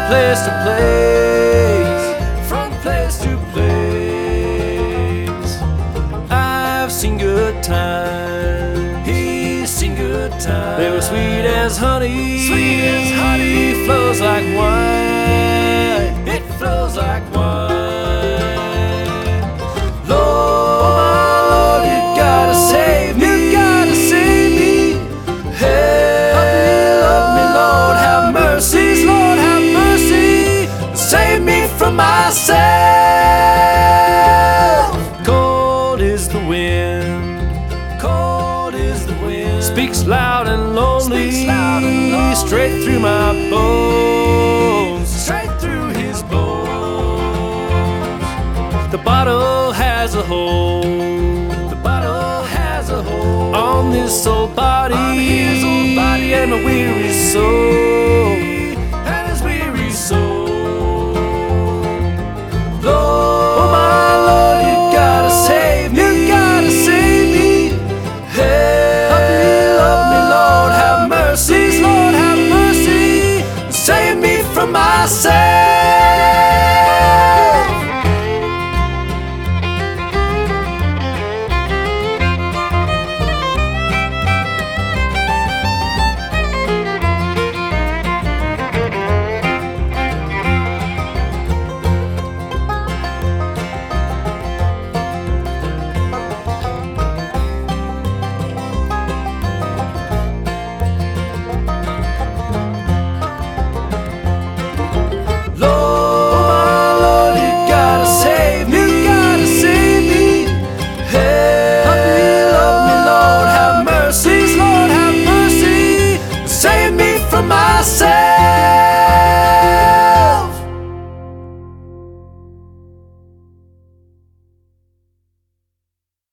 place to place, from place to place. I've seen good times, he's seen good times. They were sweet as honey, sweet as honey. Flows like wine, it flows like wine. Lord, you gotta save me, you gotta save me. Help me, Lord, have mercy, Lord, have mercy. Save me from myself. Cold is the wind, cold is the wind. Speaks loud and lonely, straight through my bones, straight through his bones. The bottle has a hole, the bottle has a hole on this old body, and a weary soul.